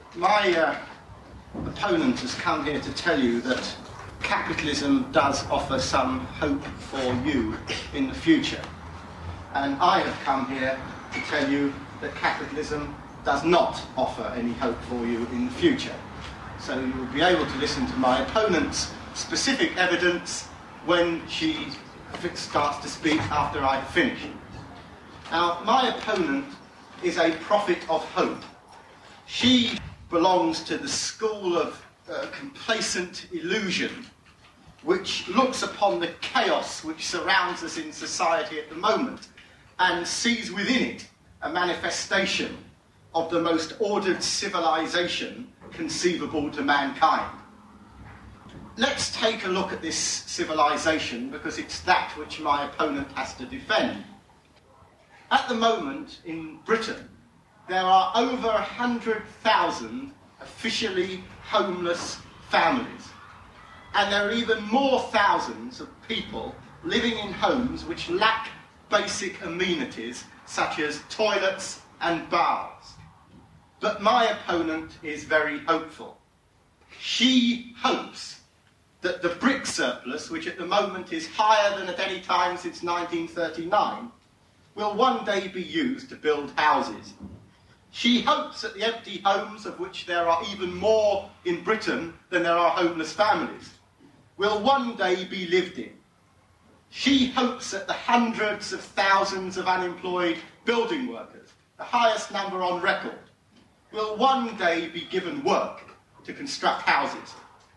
My opponent has come here to tell you that capitalism does offer some hope for you in the future. And I have come here to tell you that capitalism does not offer any hope for you in the future. So you will be able to listen to my opponent's specific evidence when she starts to speak after I finish. Now, my opponent is a prophet of hope. She belongs to the school of complacent illusion, which looks upon the chaos which surrounds us in society at the moment and sees within it a manifestation of the most ordered civilization conceivable to mankind. Let's take a look at this civilization, because it's that which my opponent has to defend. At the moment, in Britain, there are over 100,000 officially homeless families. And there are even more thousands of people living in homes which lack basic amenities, such as toilets and baths. But my opponent is very hopeful. She hopes that the brick surplus, which at the moment is higher than at any time since 1939, will one day be used to build houses. She hopes that the empty homes, of which there are even more in Britain than there are homeless families, will one day be lived in. She hopes that the hundreds of thousands of unemployed building workers, the highest number on record, will one day be given work to construct houses.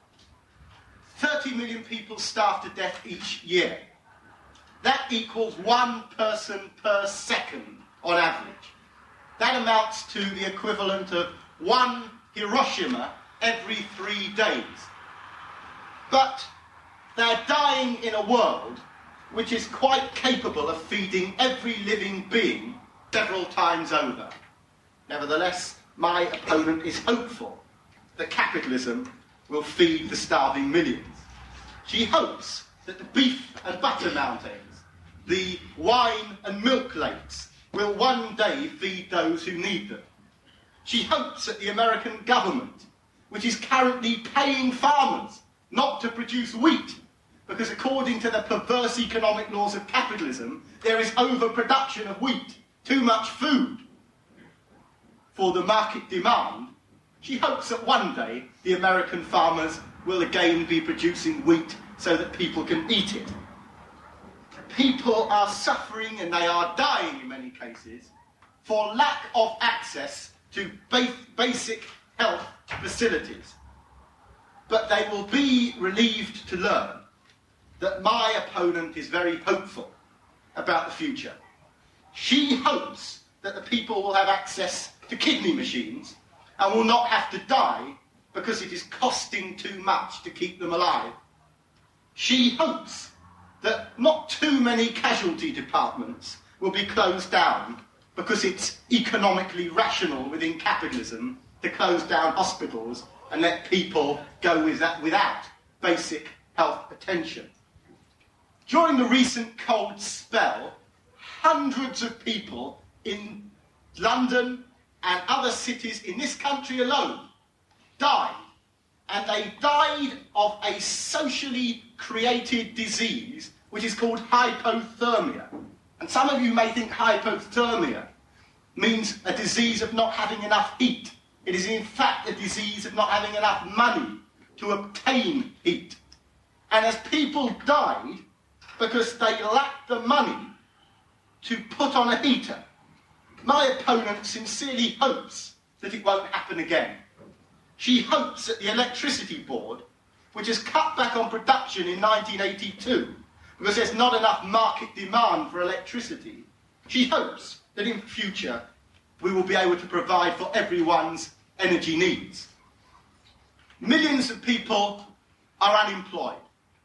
30 million people starve to death each year. That equals 1 person per second on average. That amounts to the equivalent of 1 Hiroshima every 3 days. But they're dying in a world which is quite capable of feeding every living being several times over. Nevertheless, my opponent is hopeful that capitalism will feed the starving millions. She hopes that the beef and butter mountains, the wine and milk lakes, will one day feed those who need them. She hopes that the American government, which is currently paying farmers not to produce wheat, because according to the perverse economic laws of capitalism, there is overproduction of wheat, too much food for the market demand. She hopes that one day the American farmers will again be producing wheat so that people can eat it. People are suffering, and they are dying in many cases, for lack of access to basic health facilities. But they will be relieved to learn that my opponent is very hopeful about the future. She hopes that the people will have access to kidney machines and will not have to die because it is costing too much to keep them alive. She hopes that not too many casualty departments will be closed down because it's economically rational within capitalism to close down hospitals and let people go without basic health attention. During the recent cold spell, hundreds of people in London and other cities in this country alone died. And they died of a socially created disease which is called hypothermia. And some of you may think hypothermia means a disease of not having enough heat. It is in fact a disease of not having enough money to obtain heat. And as people died because they lacked the money to put on a heater, my opponent sincerely hopes that it won't happen again. She hopes that the Electricity Board, which has cut back on production in 1982 because there's not enough market demand for electricity, she hopes that in future we will be able to provide for everyone's energy needs. Millions of people are unemployed.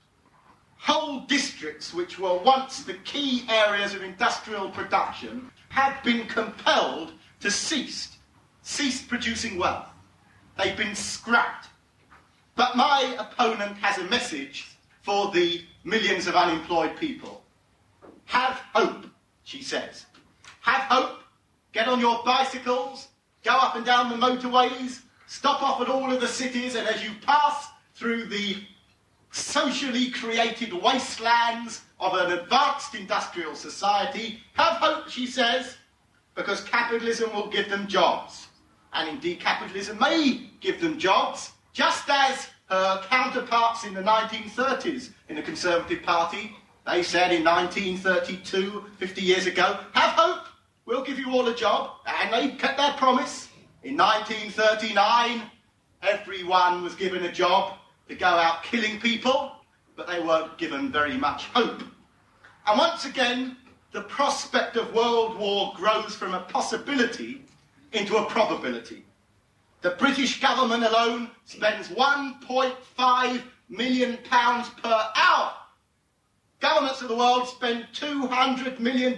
Whole districts which were once the key areas of industrial production have been compelled to cease producing wealth. They've been scrapped. But my opponent has a message for the millions of unemployed people. Have hope, she says. Have hope, get on your bicycles, go up and down the motorways, stop off at all of the cities, and as you pass through the socially created wastelands of an advanced industrial society, have hope, she says, because capitalism will give them jobs. And indeed, capitalism may give them jobs, just as her counterparts in the 1930s in the Conservative Party, they said in 1932, 50 years ago, have hope, we'll give you all a job, and they kept their promise. In 1939, everyone was given a job to go out killing people, but they weren't given very much hope. And once again, the prospect of world war grows from a possibility into a probability. The British government alone spends £1.5 million per hour. Governments of the world spend $200 million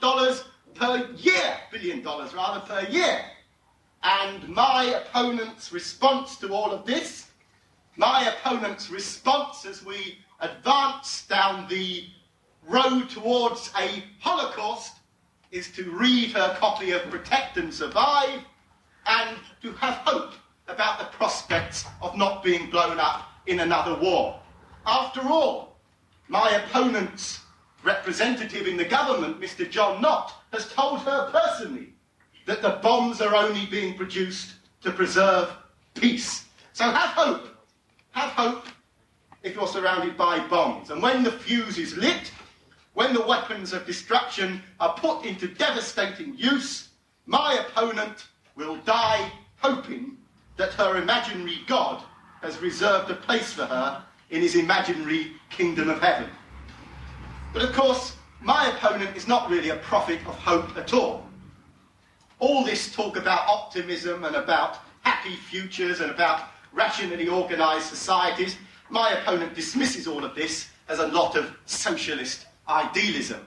per year, billion dollars rather, per year. And my opponent's response to all of this, my opponent's response as we advance down the road towards a Holocaust, is to read her copy of Protect and Survive and to have hope about the prospects of not being blown up in another war. After all, my opponent's representative in the government, Mr. John Nott, has told her personally that the bombs are only being produced to preserve peace. So have hope. Have hope if you're surrounded by bombs. And when the fuse is lit, when the weapons of destruction are put into devastating use, my opponent will die hoping that her imaginary God has reserved a place for her in his imaginary kingdom of heaven. But of course, my opponent is not really a prophet of hope at all. All this talk about optimism and about happy futures and about rationally organised societies, my opponent dismisses all of this as a lot of socialist idealism.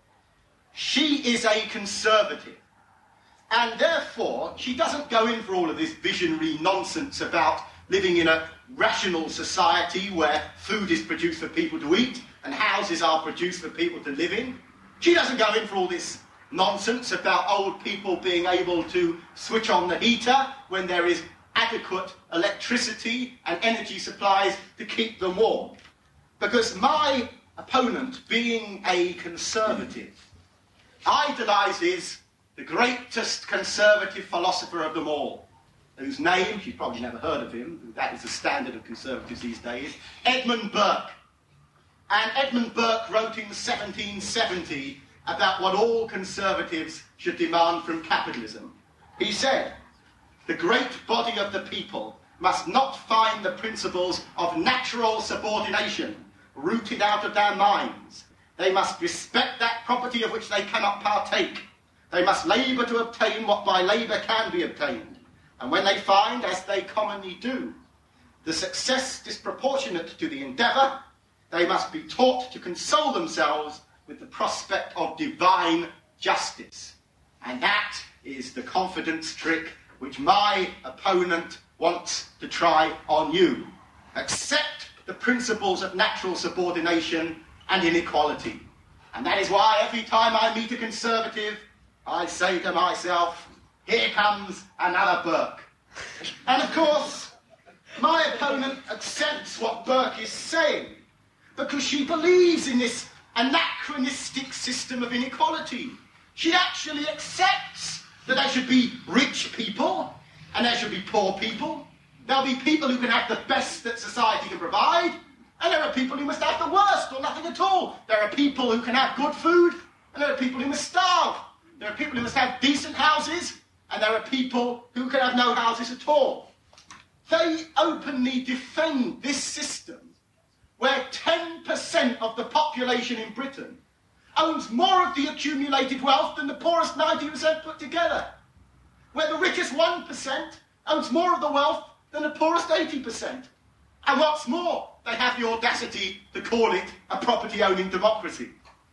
She is a conservative, and therefore she doesn't go in for all of this visionary nonsense about living in a rational society where food is produced for people to eat and houses are produced for people to live in. She doesn't go in for all this nonsense about old people being able to switch on the heater when there is adequate electricity and energy supplies to keep them warm. Because my opponent, being a conservative, idolises the greatest conservative philosopher of them all, whose name, you've probably never heard of him, that is the standard of conservatives these days, Edmund Burke. And Edmund Burke wrote in 1770 about what all conservatives should demand from capitalism. He said, "The great body of the people must not find the principles of natural subordination rooted out of their minds. They must respect that property of which they cannot partake. They must labour to obtain what by labour can be obtained. And when they find, as they commonly do, the success disproportionate to the endeavour, they must be taught to console themselves with the prospect of divine justice." And that is the confidence trick which my opponent wants to try on you. Accept the principles of natural subordination and inequality. And that is why every time I meet a conservative, I say to myself, here comes another Burke. And of course, my opponent accepts what Burke is saying because she believes in this anachronistic system of inequality. She actually accepts that there should be rich people and there should be poor people. There'll be people who can have the best that society can provide, and there are people who must have the worst or nothing at all. There are people who can have good food, and there are people who must starve. There are people who must have decent houses, and there are people who can have no houses at all. They openly defend this system where 10% of the population in Britain owns more of the accumulated wealth than the poorest 90% put together, where the richest 1% owns more of the wealth than the poorest 80%. And what's more, they have the audacity to call it a property-owning democracy.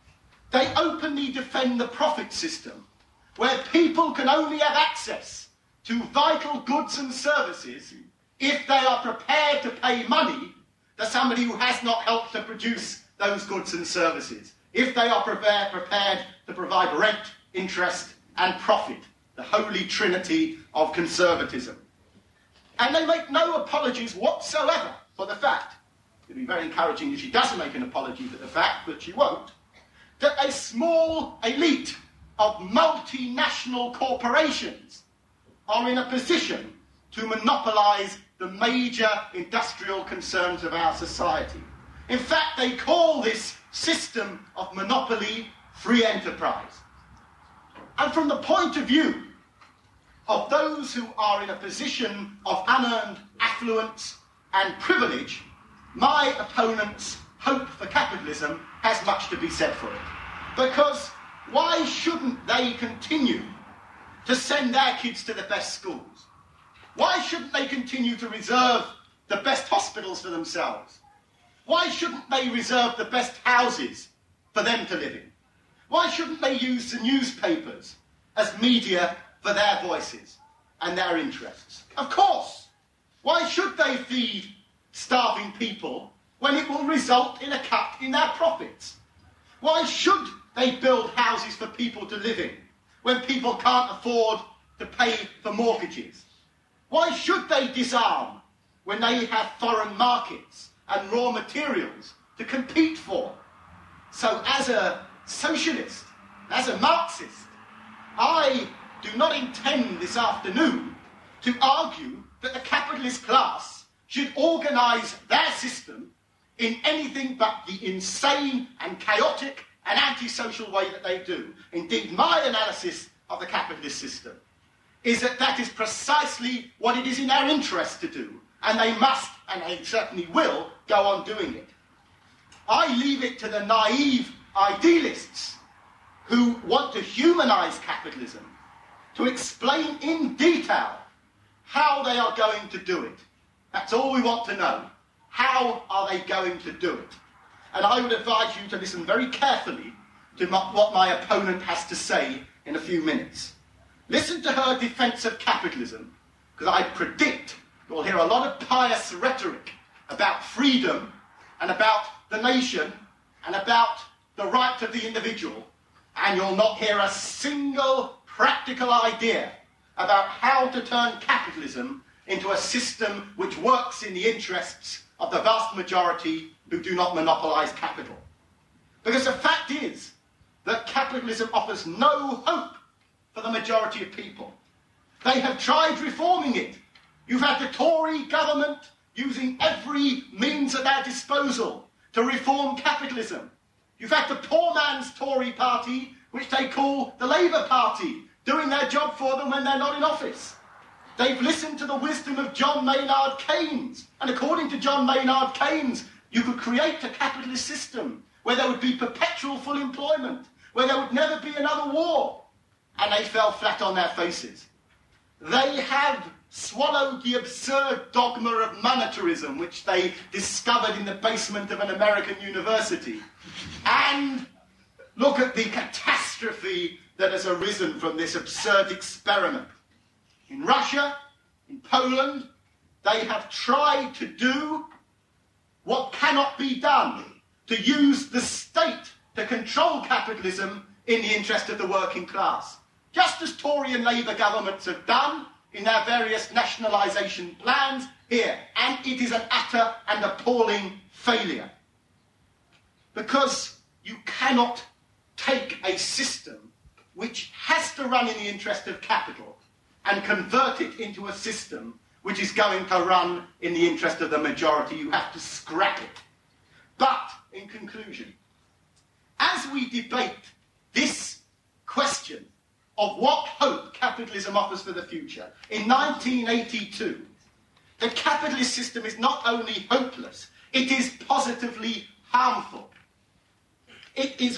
They openly defend the profit system, where people can only have access to vital goods and services if they are prepared to pay money to somebody who has not helped to produce those goods and services, if they are prepared to provide rent, interest and profit, the holy trinity of conservatism. And they make no apologies whatsoever for the fact, it'd be very encouraging if she doesn't make an apology for the fact, but she won't, that a small elite of multinational corporations are in a position to monopolise the major industrial concerns of our society. In fact, they call this system of monopoly free enterprise. And from the point of view of those who are in a position of unearned affluence and privilege, my opponent's hope for capitalism has much to be said for it. Because why shouldn't they continue to send their kids to the best schools? Why shouldn't they continue to reserve the best hospitals for themselves? Why shouldn't they reserve the best houses for them to live in? Why shouldn't they use the newspapers as media for their voices and their interests? Of course. Why should they feed starving people when it will result in a cut in their profits? Why should they build houses for people to live in when people can't afford to pay for mortgages? Why should they disarm when they have foreign markets and raw materials to compete for? So as a socialist, as a Marxist, I do not intend this afternoon to argue that the capitalist class should organise their system in anything but the insane and chaotic and antisocial way that they do. Indeed, my analysis of the capitalist system is that that is precisely what it is in their interest to do, and they must, and they certainly will, go on doing it. I leave it to the naive idealists who want to humanise capitalism to explain in detail how they are going to do it. That's all we want to know. How are they going to do it? And I would advise you to listen very carefully to what my opponent has to say in a few minutes. Listen to her defence of capitalism, because I predict you'll hear a lot of pious rhetoric about freedom and about the nation and about the right of the individual, and you'll not hear a single practical idea about how to turn capitalism into a system which works in the interests of the vast majority who do not monopolise capital. Because the fact is that capitalism offers no hope for the majority of people. They have tried reforming it. You've had the Tory government using every means at their disposal to reform capitalism. You've had the poor man's Tory party, which they call the Labour Party, doing their job for them when they're not in office. They've listened to the wisdom of John Maynard Keynes. And according to John Maynard Keynes, you could create a capitalist system where there would be perpetual full employment, where there would never be another war. And they fell flat on their faces. They have swallowed the absurd dogma of monetarism, which they discovered in the basement of an American university. And look at the catastrophe that has arisen from this absurd experiment. In Russia, in Poland, they have tried to do what cannot be done, to use the state to control capitalism in the interest of the working class. Just as Tory and Labour governments have done in their various nationalisation plans here. And it is an utter and appalling failure. Because you cannot take a system which has to run in the interest of capital and convert it into a system which is going to run in the interest of the majority. You have to scrap it. But, in conclusion, as we debate this question of what hope capitalism offers for the future, in 1982, the capitalist system is not only hopeless, it is positively harmful. It is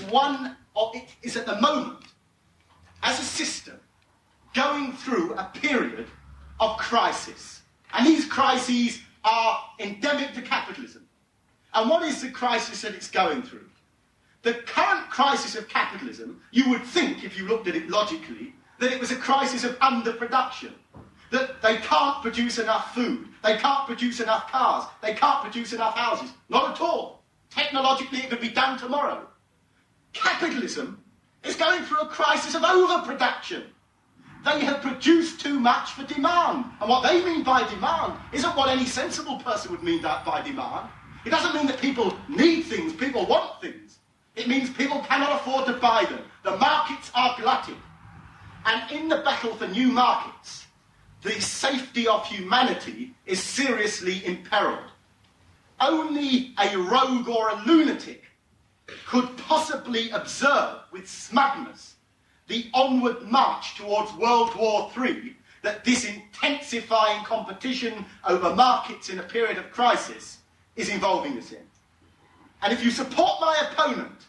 at the moment, as a system, going through a period of crisis. And these crises are endemic to capitalism. And what is the crisis that it's going through? The current crisis of capitalism, you would think, if you looked at it logically, that it was a crisis of underproduction. That they can't produce enough food, they can't produce enough cars, they can't produce enough houses. Not at all. Technologically, it could be done tomorrow. Capitalism is going through a crisis of overproduction. they have produced too much for demand. And what they mean by demand isn't what any sensible person would mean by demand. It doesn't mean that people need things, people want things. It means people cannot afford to buy them. The markets are glutted. And in the battle for new markets, the safety of humanity is seriously imperiled. Only a rogue or a lunatic could possibly observe with smugness the onward march towards World War III that this intensifying competition over markets in a period of crisis is involving us in. And if you support my opponent,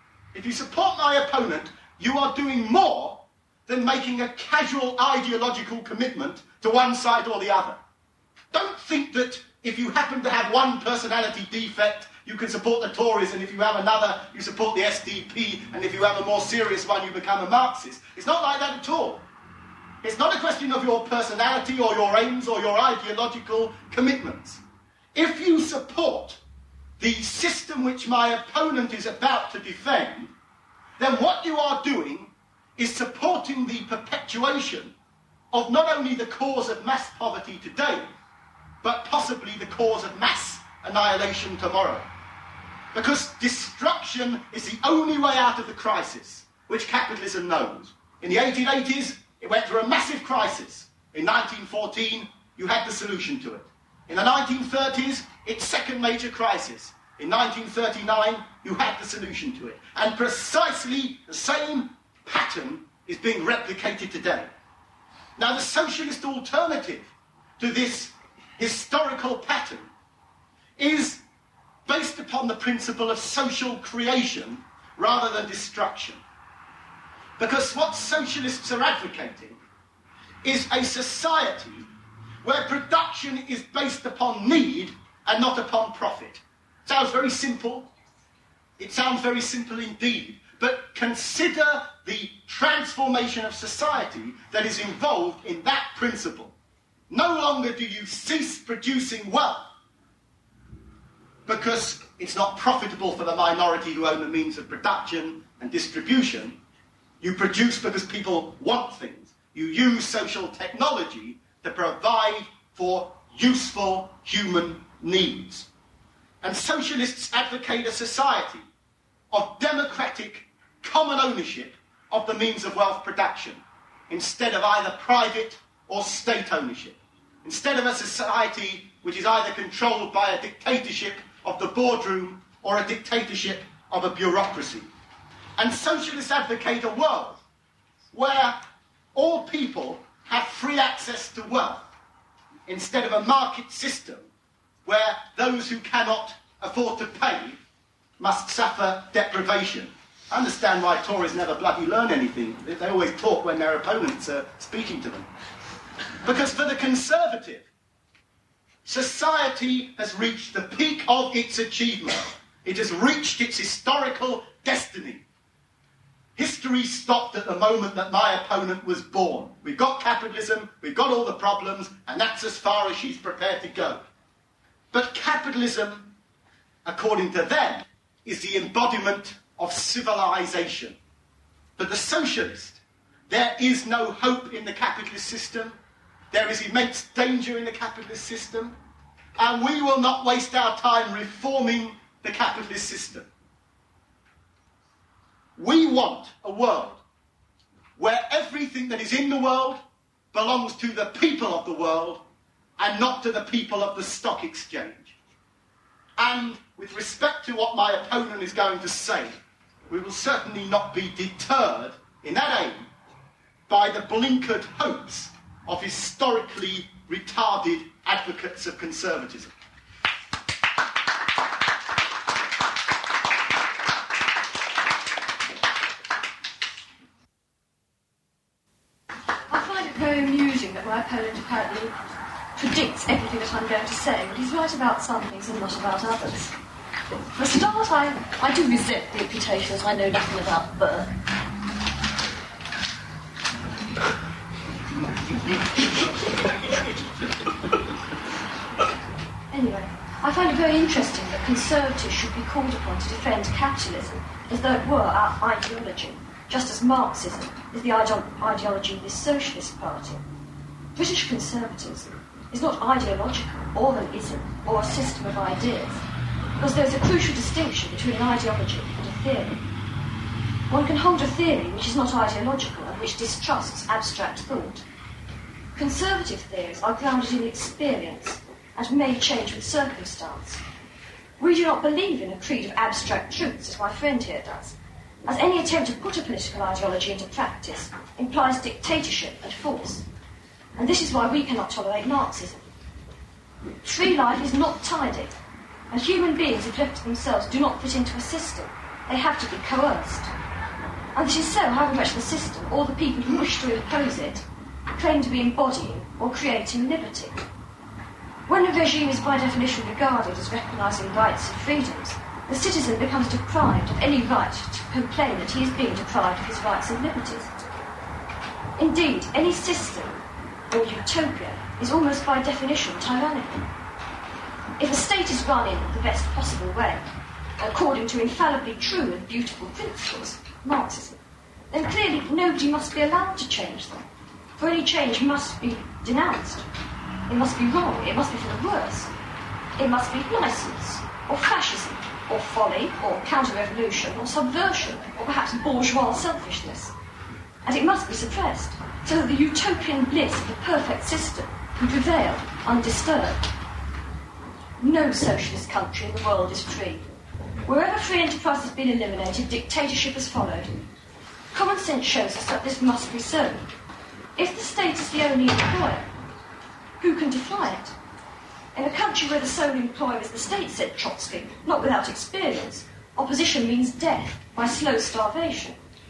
you are doing more than making a casual ideological commitment to one side or the other. Don't think that if you happen to have one personality defect, you can support the Tories, and if you have another, you support the SDP, and if you have a more serious one, you become a Marxist. It's not like that at all. It's not a question of your personality or your aims or your ideological commitments. If you support the system which my opponent is about to defend, then what you are doing is supporting the perpetuation of not only the cause of mass poverty today, but possibly the cause of mass annihilation tomorrow. Because destruction is the only way out of the crisis, which capitalism knows. In the 1880s, it went through a massive crisis. In 1914, you had the solution to it. In the 1930s, its second major crisis. In 1939, you had the solution to it. And precisely the same pattern is being replicated today. Now, the socialist alternative to this historical pattern is based upon the principle of social creation rather than destruction. Because what socialists are advocating is a society where production is based upon need and not upon profit. Sounds very simple. It sounds very simple indeed. But consider the transformation of society that is involved in that principle. No longer do you cease producing wealth because it's not profitable for the minority who own the means of production and distribution. You produce because people want things. You use social technology to provide for useful human needs. And socialists advocate a society of democratic common ownership of the means of wealth production, instead of either private or state ownership. Instead of a society which is either controlled by a dictatorship of the boardroom or a dictatorship of a bureaucracy. And socialists advocate a world where all people have free access to wealth, instead of a market system where those who cannot afford to pay must suffer deprivation. I understand why Tories never bloody learn anything. They always talk when their opponents are speaking to them. Because for the Conservative, society has reached the peak of its achievement. It has reached its historical destiny. History stopped at the moment that my opponent was born. We've got capitalism, we've got all the problems, and that's as far as she's prepared to go. But capitalism, according to them, is the embodiment of civilization. For the socialist, there is no hope in the capitalist system. There is immense danger in the capitalist system. And we will not waste our time reforming the capitalist system. We want a world where everything that is in the world belongs to the people of the world and not to the people of the stock exchange. And with respect to what my opponent is going to say, we will certainly not be deterred in that aim by the blinkered hopes of historically retarded advocates of conservatism. I find it very amusing that my opponent apparently predicts everything that I'm going to say, but he's right about some things and not about others. For a start, I do resent the imputation that I know nothing about Burke. Anyway, I find it very interesting that conservatives should be called upon to defend capitalism as though it were our ideology, just as Marxism is the ideology of this socialist party. British conservatism is not ideological or an ism or a system of ideas, because there is a crucial distinction between an ideology and a theory. One can hold a theory which is not ideological and which distrusts abstract thought. Conservative theories are grounded in experience and may change with circumstance. We do not believe in a creed of abstract truths, as my friend here does, as any attempt to put a political ideology into practice implies dictatorship and force. And this is why we cannot tolerate Marxism. Free life is not tidy, and human beings, if left to themselves, do not fit into a system. They have to be coerced. And this is so, however much the system, or the people who wish to impose it, claim to be embodying or creating liberty. When a regime is by definition regarded as recognising rights and freedoms, the citizen becomes deprived of any right to complain that he is being deprived of his rights and liberties. Indeed, any system or utopia is almost by definition tyrannical. If a state is run in the best possible way, according to infallibly true and beautiful principles, Marxism, then clearly nobody must be allowed to change them, for any change must be denounced. It must be wrong, it must be for the worse. It must be licence, or fascism, or folly, or counter-revolution, or subversion, or perhaps bourgeois selfishness. And it must be suppressed, so that the utopian bliss of the perfect system can prevail undisturbed. No socialist country in the world is free. Wherever free enterprise has been eliminated, dictatorship has followed. Common sense shows us that this must be so. If the state is the only employer, who can defy it? In a country where the sole employer is the state, said Trotsky, not without experience, opposition means death by slow starvation.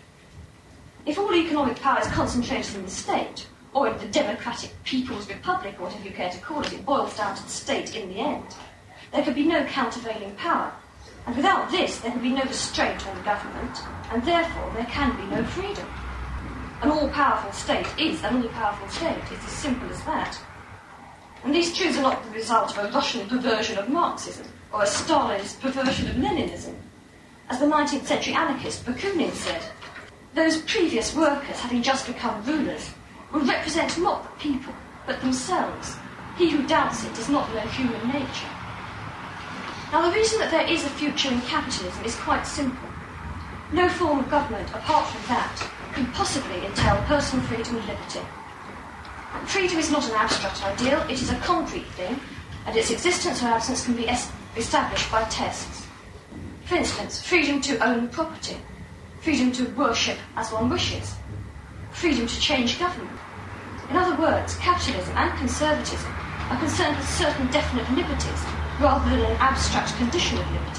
If all economic power is concentrated in the state, or in the Democratic People's Republic, or whatever you care to call it, it boils down to the state in the end. There could be no countervailing power, and without this there can be no restraint on the government, and therefore there can be no freedom. An all-powerful state is an all-powerful state. It's as simple as that. And these truths are not the result of a Russian perversion of Marxism, or a Stalinist perversion of Leninism. As the 19th century anarchist Bakunin said, those previous workers, having just become rulers, will represent not the people, but themselves. He who doubts it does not know human nature. Now, the reason that there is a future in capitalism is quite simple. No form of government, apart from that, can possibly entail personal freedom and liberty. Freedom is not an abstract ideal, it is a concrete thing, and its existence or absence can be established by tests. For instance, freedom to own property, freedom to worship as one wishes, freedom to change government. In other words, capitalism and conservatism are concerned with certain definite liberties rather than an abstract condition of liberty.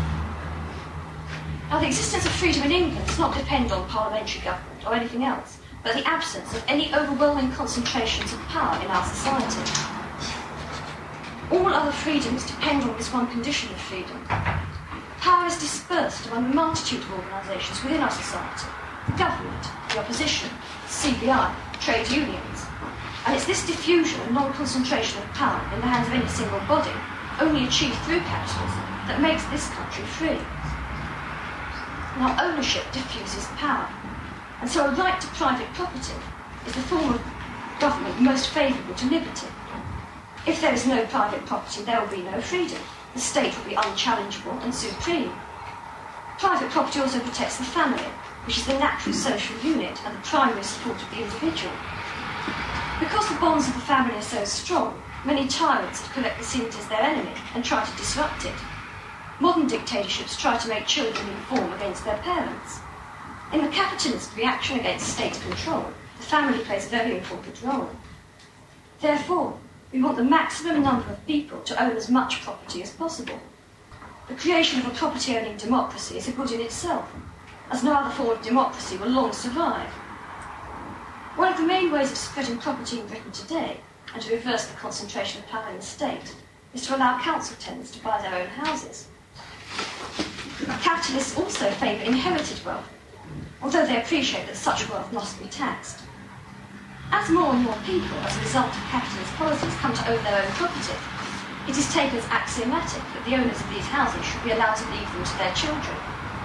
Now, the existence of freedom in England does not depend on parliamentary government or anything else, but the absence of any overwhelming concentrations of power in our society. All other freedoms depend on this one condition of freedom. Power is dispersed among a multitude of organisations within our society: the government, the opposition, CBI, trade unions. And it's this diffusion and non-concentration of power in the hands of any single body, only achieved through capitalism, that makes this country free. Now, ownership diffuses power, and so a right to private property is the form of government most favourable to liberty. If there is no private property, there will be no freedom. The state will be unchallengeable and supreme. Private property also protects the family, which is the natural social unit and the primary support of the individual. Because the bonds of the family are so strong, many tyrants collect the seen as their enemy and try to disrupt it. Modern dictatorships try to make children inform against their parents. In the capitalist reaction against state control, the family plays a very important role. Therefore, we want the maximum number of people to own as much property as possible. The creation of a property-owning democracy is a good in itself, as no other form of democracy will long survive. One of the main ways of spreading property in Britain today, and to reverse the concentration of power in the state, is to allow council tenants to buy their own houses. Capitalists also favour inherited wealth, although they appreciate that such wealth must be taxed. As more and more people, as a result of capitalist policies, come to own their own property, it is taken as axiomatic that the owners of these houses should be allowed to leave them to their children.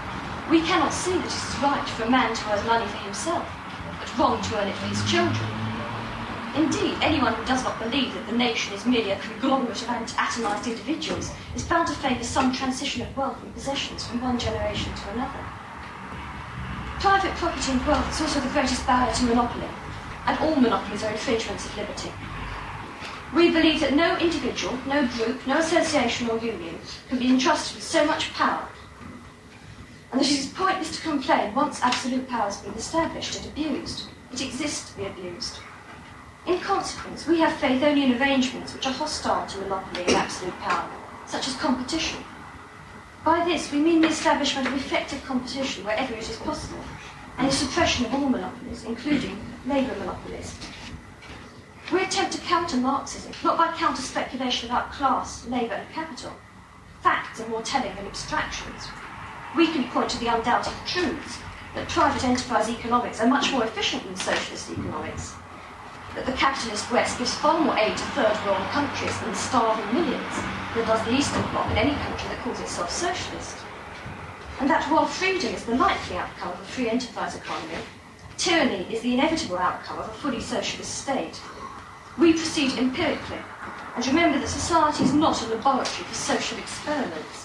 We cannot see that it is right for a man to earn money for himself, but wrong to earn it for his children. Indeed, anyone who does not believe that the nation is merely a conglomerate of atomised individuals is bound to favour some transition of wealth and possessions from one generation to another. Private property and wealth is also the greatest barrier to monopoly, and all monopolies are infringements of liberty. We believe that no individual, no group, no association or union can be entrusted with so much power, and that it is pointless to complain once absolute power has been established and abused. It exists to be abused. In consequence, we have faith only in arrangements which are hostile to monopoly and absolute power, such as competition. By this, we mean the establishment of effective competition wherever it is possible, and the suppression of all monopolies, including labour monopolies. We attempt to counter Marxism, not by counter-speculation about class, labour and capital. Facts are more telling than abstractions. We can point to the undoubted truths that private enterprise economics are much more efficient than socialist economics, that the capitalist West gives far more aid to third-world countries than starving millions than does the Eastern Bloc in any country that calls itself socialist, and that while freedom is the likely outcome of a free enterprise economy, tyranny is the inevitable outcome of a fully socialist state. We proceed empirically, and remember that society is not a laboratory for social experiments.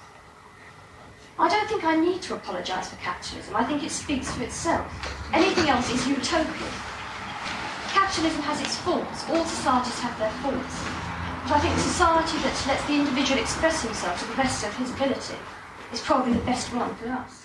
I don't think I need to apologise for capitalism. I think it speaks for itself. Anything else is utopian. Capitalism has its faults. All societies have their faults. But I think the society that lets the individual express himself to the best of his ability is probably the best one for us.